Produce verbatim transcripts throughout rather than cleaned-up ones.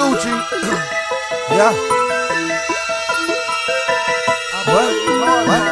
Gucci. Yeah. What? What?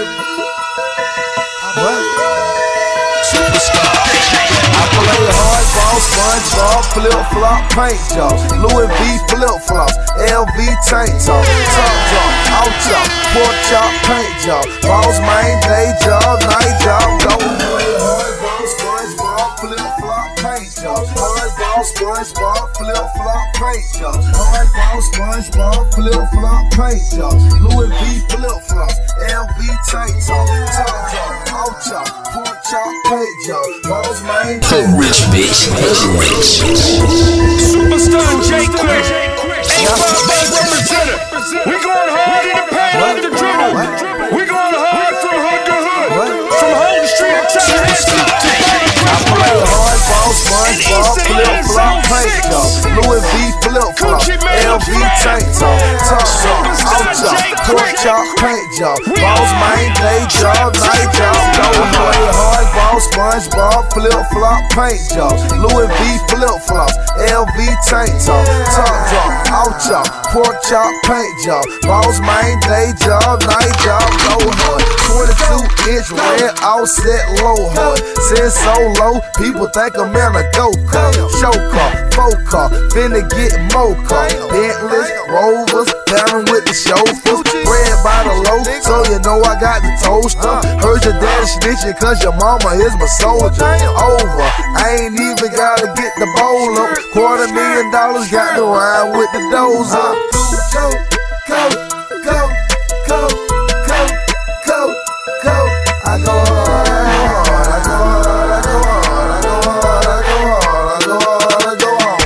What? Superstar. I play hardball, SpongeBob, flip-flop, paint job, Louis V flip-flops, L V tank top, top job, out job, pork chop, paint job, boss main day job, night job, go play hardball, SpongeBob, flip-flop, paint job, hardball, SpongeBob, flip-flop, paint job, hardball, SpongeBob, flip-flop, paint job, Louis V flip-flops, L V tank top, top job, out job, pork chop, paint job, boss main day. Rich bitch, rich. Superstar J Quick, eight five Bank representative. We going hard in the pain of the dribble. We going hard from hood to hood, from Holden Street to Tallahassee to I play hardball, SpongeBob, flip-flop, paint job, Louis V flip-flop, L V tank top, top job, out job, pork chop, paint job, boss main day job, night job, go play hardball, SpongeBob, flip-flop, paint job, Louis V flip-flops, L V tank top, top job, out job, pork chop, paint job, boss main day job, night job, go hard, twenty-two inch red offset low hard, said so low, people think I'm in a go-kart, show car, folk car, finna get more car, Bentleys, Rovers, down with the chauffeurs, bread by the loaf, so you know I got the toaster, heard your daddy snitching cause your mama is my soldier, over, I ain't even gotta get the bowl up, quarter million dollars got to ride with the dozer, go, go, go, go, go, go, go, I go hard, I go hard, I go hard, I go hard, I go hard, I go hard, I go hard,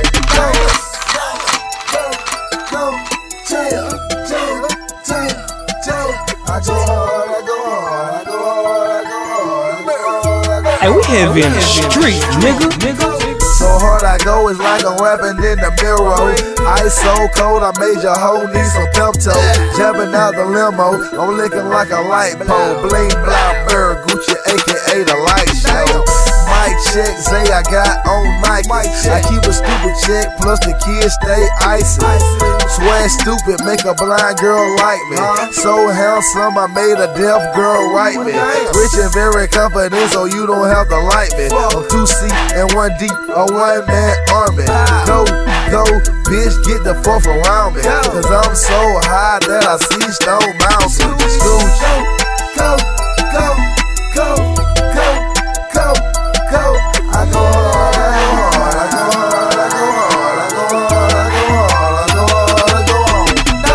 go, go, go, jail, jail, jail, jail, I go hard, I go hard, I go hard, I go hard, I go hard, I go hard. Hey, we heavy in the street, nigga, nigga. So hard I go, it's like I'm rapping in the mirror. Ice so cold, I made your hoe need some Pepto. Jumping out the limo, I'm licking like a light pole. Bling, blah, bird, Gucci, A K A the light show. Mic check, say I got on Nike. I keep a stupid check, plus the kids stay icy. Swear stupid, make a blind girl like me. So handsome, I made a deaf girl write me. Rich and very confident, so you don't have to like me. I'm two C and one deep, a one man army. Go, go, bitch, get the fuck around me. Cause I'm so high that I see Stone Mountain. Scooch, go, go, go, go, go, go. I go hard, I go hard, I go hard, I go hard, I go hard, I go hard, I go hard,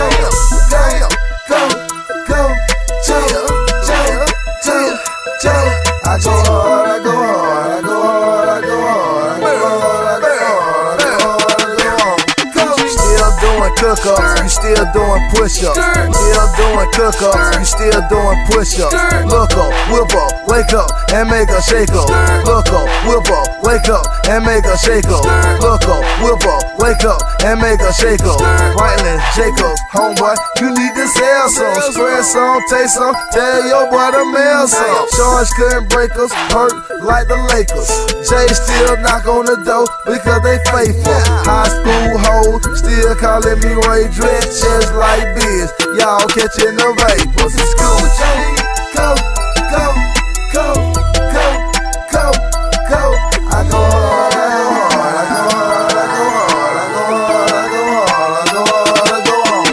I go hard. Damn, damn, go, go, jail, jail, jail, jail. I go hard, I go hard, I go hard, I go hard, I go hard, I go hard, I go hard, I go hard. Still doing cook-ups, you still doing push-ups. Still doing cook-ups, you still doing push-ups. Look up, whip up, wake up, and make a shake up. Look up, whip up, wake up, and make a shake up. Look up, whip up, wake up, and make a shake up. Rightland, Jacobs, homeboy, you need to sell some. Spread some, taste some, tell your boy to mail some. Charge couldn't break us, hurt like the Lakers. Jay still knock on the door because they faithful. High school hoes still calling me Ray Dress, just like biz. Y'all catching the vapors. School chain, go, go, go, go, go, go. I go hard, I go hard, I go hard, I go hard, I go hard, I go hard, I go hard,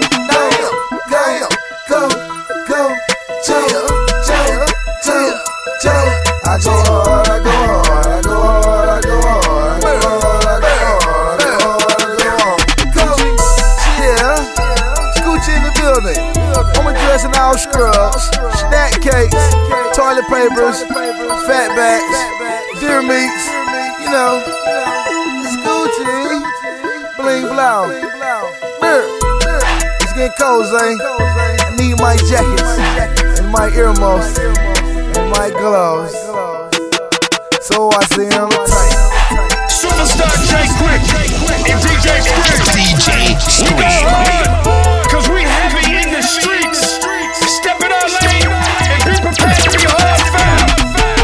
I go hard. Damn, damn, go, go, jail, jail, jail, jail. I go hard, I go hard, I go hard, I go hard, I go hard, I go hard, I go hard, I go hard. Go, yeah, Scooch in the building. I'm addressing all scrubs, snack cakes, toilet papers, fatbacks, deer meats, you know, Scoochie, bling blow. There, it's getting cold, Zane. I need my jackets and my earmuffs and my gloves. So I say I'm tight. Superstar J Quick and D J Scream. D J Scream.